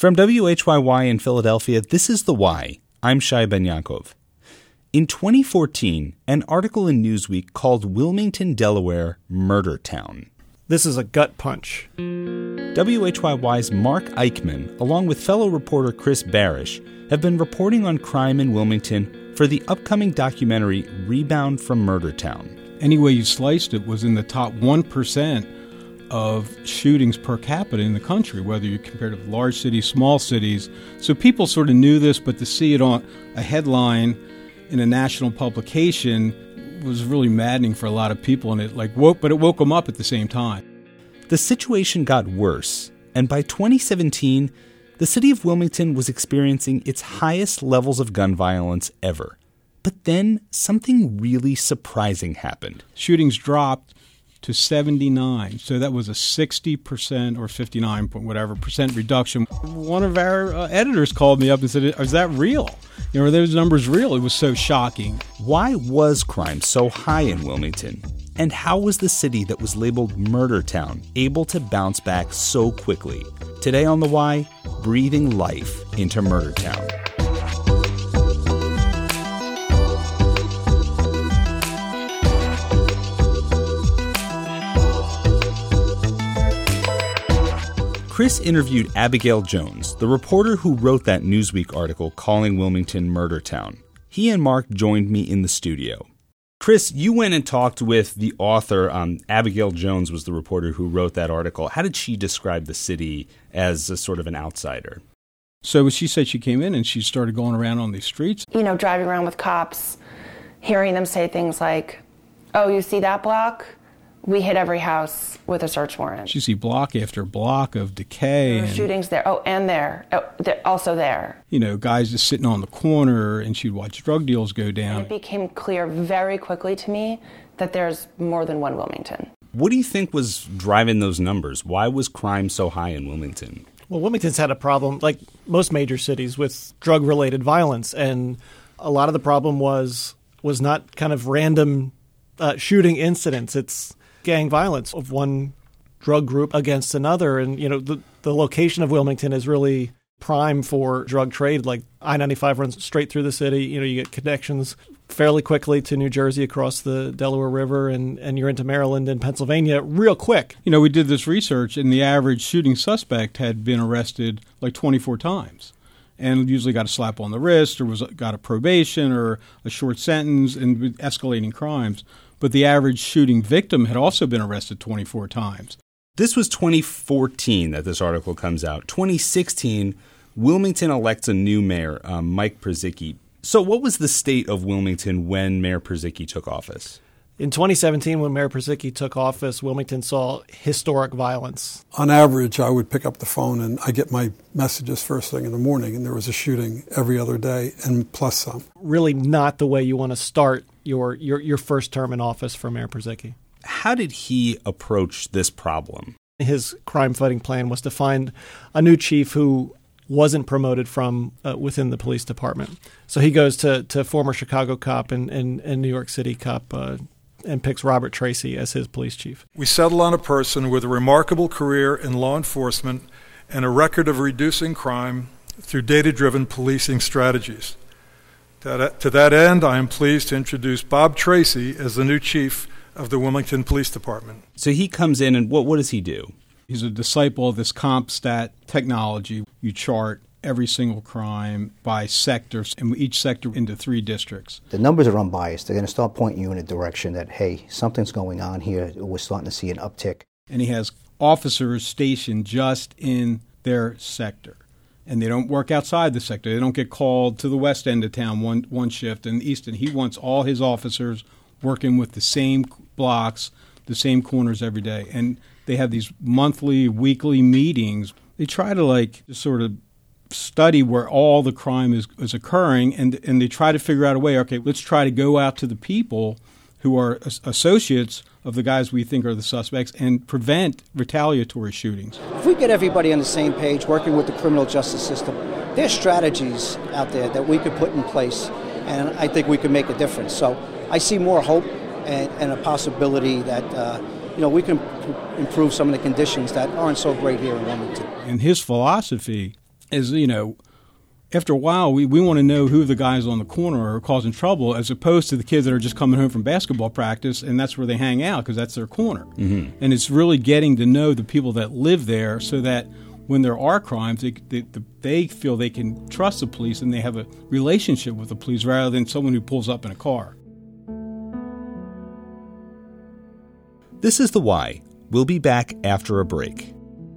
From WHYY in Philadelphia, this is The Why. I'm Shai Ben Yaakov. In 2014, an article in Newsweek called Wilmington, Delaware, Murder Town. This is a gut punch. WHYY's Mark Eichmann, along with fellow reporter Chris Barish, have been reporting on crime in Wilmington for the upcoming documentary Rebound from Murder Town. Any way you sliced it was in the top 1% of shootings per capita in the country, whether you compare to large cities, small cities. So people sort of knew this, but to see it on a headline in a national publication was really maddening for a lot of people, and it woke them up at the same time. The situation got worse, and by 2017, the city of Wilmington was experiencing its highest levels of gun violence ever. But then something really surprising happened. Shootings dropped to 79. So that was a 60% or 59 point whatever percent reduction. One of our editors called me up and said, "Is that real? Are those numbers real?" It was so shocking. Why was crime so high in Wilmington? And how was the city that was labeled Murder Town able to bounce back so quickly? Today on The Why, breathing life into Murder Town. Chris interviewed Abigail Jones, the reporter who wrote that Newsweek article calling Wilmington Murder Town. He and Mark joined me in the studio. Chris, you went and talked with the author. Abigail Jones was the reporter who wrote that article. How did she describe the city as a sort of an outsider? So she said she came in and she started going around on these streets. Driving around with cops, hearing them say things like, "Oh, you see that block? We hit every house with a search warrant." You see block after block of decay. There were shootings there. Oh, and there. Oh, also there. Guys just sitting on the corner, and she'd watch drug deals go down. And it became clear very quickly to me that there's more than one Wilmington. What do you think was driving those numbers? Why was crime so high in Wilmington? Well, Wilmington's had a problem, like most major cities, with drug-related violence. And a lot of the problem was not kind of random shooting incidents. It's gang violence of one drug group against another. And, the location of Wilmington is really prime for drug trade. Like I-95 runs straight through the city. You get connections fairly quickly to New Jersey across the Delaware River, and you're into Maryland and Pennsylvania real quick. We did this research, and the average shooting suspect had been arrested like 24 times. And usually got a slap on the wrist or got a probation or a short sentence and escalating crimes. But the average shooting victim had also been arrested 24 times. This was 2014 that this article comes out. 2016, Wilmington elects a new mayor, Mike Purzycki. So what was the state of Wilmington when Mayor Purzycki took office? In 2017, when Mayor Purzycki took office, Wilmington saw historic violence. On average, I would pick up the phone and I get my messages first thing in the morning, and there was a shooting every other day and plus some. Really not the way you want to start your first term in office for Mayor Purzycki. How did he approach this problem? His crime-fighting plan was to find a new chief who wasn't promoted from within the police department. So he goes to former Chicago cop and New York City cop and picks Robert Tracy as his police chief. We settle on a person with a remarkable career in law enforcement and a record of reducing crime through data-driven policing strategies. To that end, I am pleased to introduce Bob Tracy as the new chief of the Wilmington Police Department. So he comes in, and what does he do? He's a disciple of this CompStat technology. You chart every single crime by sectors, and each sector into 3 districts. The numbers are unbiased. They're going to start pointing you in a direction that, hey, something's going on here. We're starting to see an uptick. And he has officers stationed just in their sector. And they don't work outside the sector. They don't get called to the west end of town one shift and the east end. He wants all his officers working with the same blocks, the same corners every day. And they have these monthly, weekly meetings. They try to sort of study where all the crime is occurring, and they try to figure out a way, okay, let's try to go out to the people who are associates of the guys we think are the suspects and prevent retaliatory shootings. If we get everybody on the same page, working with the criminal justice system, there's strategies out there that we could put in place, and I think we could make a difference. So I see more hope and a possibility that we can improve some of the conditions that aren't so great here in Wilmington. And his philosophy is, after a while, we want to know who the guys on the corner are causing trouble, as opposed to the kids that are just coming home from basketball practice, and that's where they hang out because that's their corner. Mm-hmm. And it's really getting to know the people that live there so that when there are crimes, they feel they can trust the police and they have a relationship with the police rather than someone who pulls up in a car. This is The Why. We'll be back after a break.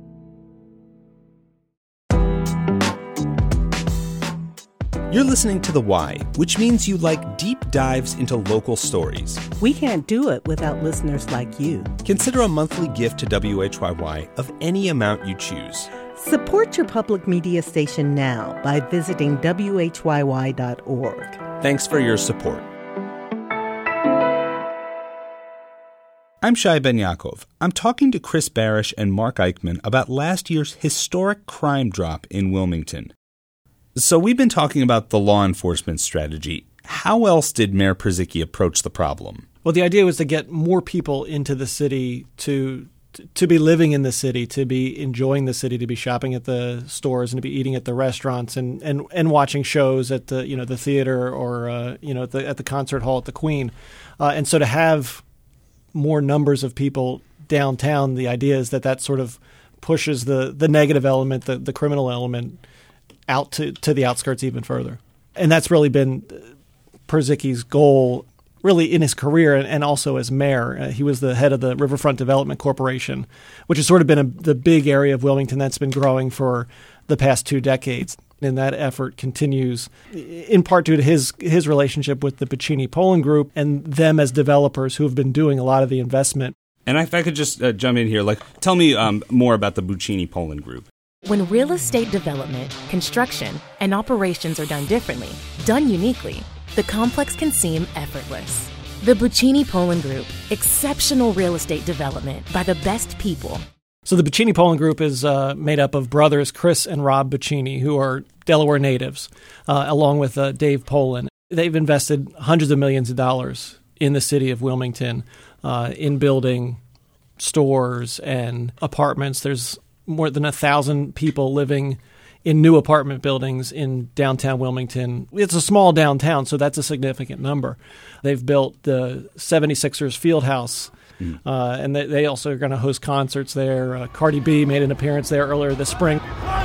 You're listening to The Why, which means you like deep dives into local stories. We can't do it without listeners like you. Consider a monthly gift to WHYY of any amount you choose. Support your public media station now by visiting WHYY.org. Thanks for your support. I'm Shai Ben Yaakov. I'm talking to Chris Barish and Mark Eichmann about last year's historic crime drop in Wilmington. So we've been talking about the law enforcement strategy. How else did Mayor Purzycki approach the problem? Well, the idea was to get more people into the city to be living in the city, to be enjoying the city, to be shopping at the stores and to be eating at the restaurants and watching shows at the the theater or at the concert hall at the Queen. And so to have more numbers of people downtown, the idea is that sort of pushes the negative element, the criminal element, out to the outskirts even further. And that's really been Purzycki's goal, really in his career and also as mayor. He was the head of the Riverfront Development Corporation, which has sort of been the big area of Wilmington that's been growing for the past 2 decades. And that effort continues in part due to his relationship with the Buccini Poland Group and them as developers who have been doing a lot of the investment. And if I could just jump in here, tell me more about the Buccini Poland Group. When real estate development, construction, and operations are done differently, done uniquely, the complex can seem effortless. The Buccini Poland Group, exceptional real estate development by the best people. So the Buccini Poland Group is made up of brothers Chris and Rob Buccini, who are Delaware natives, along with Dave Poland. They've invested hundreds of millions of dollars in the city of Wilmington in building stores and apartments. There's more than 1,000 people living in new apartment buildings in downtown Wilmington. It's a small downtown, so that's a significant number. They've built the 76ers Fieldhouse, and they also are going to host concerts there. Cardi B made an appearance there earlier this spring.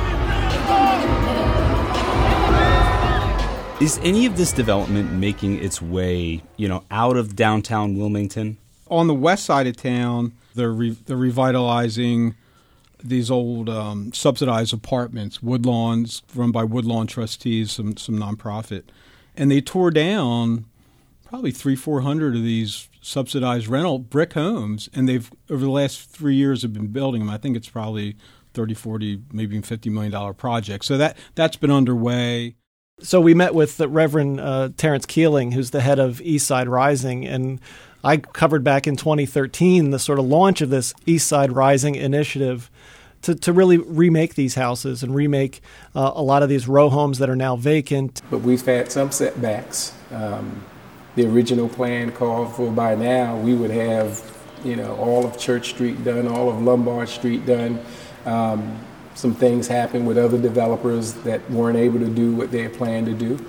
Is any of this development making its way, out of downtown Wilmington? On the west side of town, they're revitalizing these old subsidized apartments, Woodlawns, run by Woodlawn trustees, some nonprofit. And they tore down probably 300-400 of these subsidized rental brick homes, and they've, over the last 3 years, have been building them. I think it's probably $30, $40, maybe even $50 million project. So that's been underway. So we met with the Reverend Terrence Keeling, who's the head of Eastside Rising, and I covered back in 2013 the sort of launch of this Eastside Rising initiative to really remake these houses and remake a lot of these row homes that are now vacant. But we've had some setbacks. The original plan called for by now we would have, all of Church Street done, all of Lombard Street done. Some things happened with other developers that weren't able to do what they had planned to do.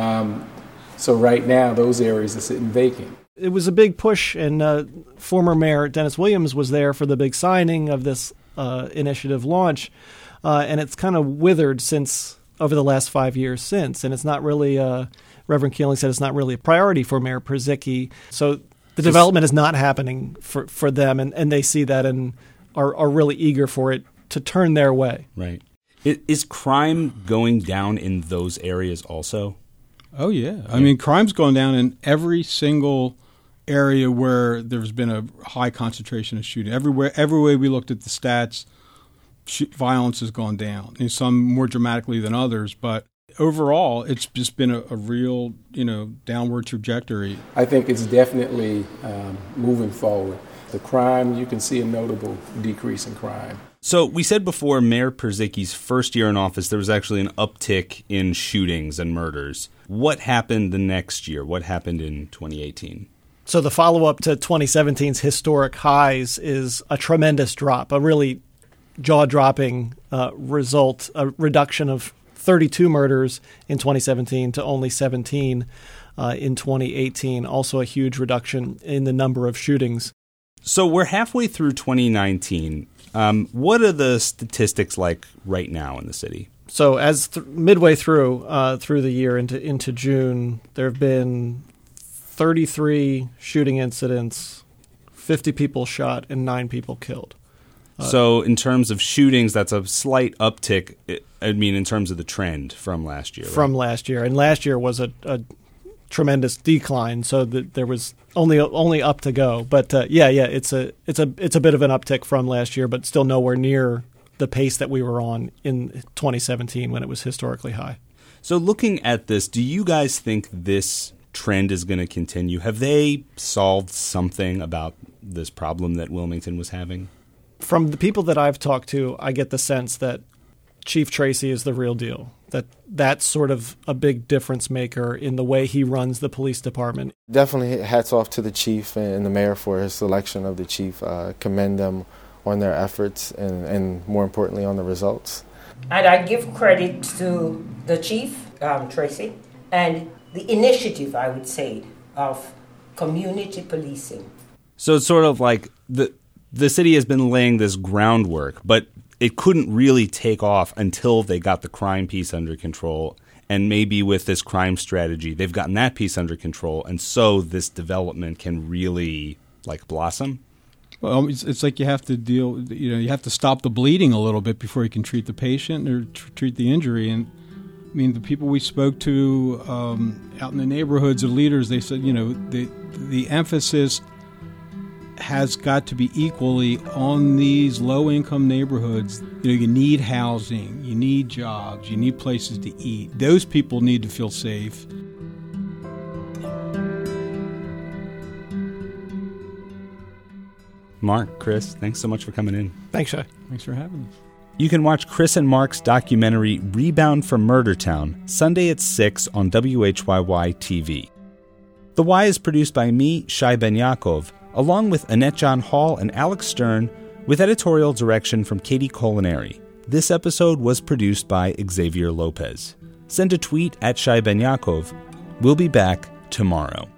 So right now, those areas are sitting vacant. It was a big push, and former Mayor Dennis Williams was there for the big signing of this initiative launch, and it's kind of withered since over the last 5 years since, and it's not really, Reverend Keeling said it's not really a priority for Mayor Purzycki. So the development is not happening for them, and they see that and are really eager for it to turn their way. Right. Is crime going down in those areas also? Oh, yeah. I mean, crime's gone down in every single area where there's been a high concentration of shooting. Every way we looked at the stats, violence has gone down, and some more dramatically than others. But overall, it's just been a real, downward trajectory. I think it's definitely moving forward. The crime, you can see a notable decrease in crime. So we said before Mayor Purzycki's first year in office, there was actually an uptick in shootings and murders. What happened the next year? What happened in 2018? So the follow-up to 2017's historic highs is a tremendous drop, a really jaw-dropping result, a reduction of 32 murders in 2017 to only 17 in 2018. Also a huge reduction in the number of shootings. So we're halfway through 2019. What are the statistics like right now in the city? So as midway through the year into June, there have been 33 shooting incidents, 50 people shot, and 9 people killed. So in terms of shootings, that's a slight uptick, in terms of the trend from last year. From last year. And last year was a tremendous decline, so that there was only up to go. But it's a bit of an uptick from last year, but still nowhere near the pace that we were on in 2017 when it was historically high. So looking at this, do you guys think this trend is going to continue? Have they solved something about this problem that Wilmington was having? From the people that I've talked to, I get the sense that Chief Tracy is the real deal, that's sort of a big difference maker in the way he runs the police department. Definitely hats off to the chief and the mayor for his selection of the chief. Commend them on their efforts and more importantly on the results. And I give credit to the chief, Tracy, and the initiative, I would say, of community policing. So it's sort of like the city has been laying this groundwork, but it couldn't really take off until they got the crime piece under control. And maybe with this crime strategy, they've gotten that piece under control. And so this development can really blossom. Well, it's like you have to you have to stop the bleeding a little bit before you can treat the patient or treat the injury. And the people we spoke to out in the neighborhoods, the leaders, they said, the emphasis has got to be equally on these low-income neighborhoods. You need housing, you need jobs, you need places to eat. Those people need to feel safe. Mark, Chris, thanks so much for coming in. Thanks, Shai. Thanks for having us. You can watch Chris and Mark's documentary Rebound from Murdertown, Sunday at 6 on WHYY TV. The Why is produced by me, Shai Ben-Yaakov, along with Annette John Hall and Alex Stern, with editorial direction from Katie Colinari. This episode was produced by Xavier Lopez. Send a tweet at Shai Ben-Yaakov. We'll be back tomorrow.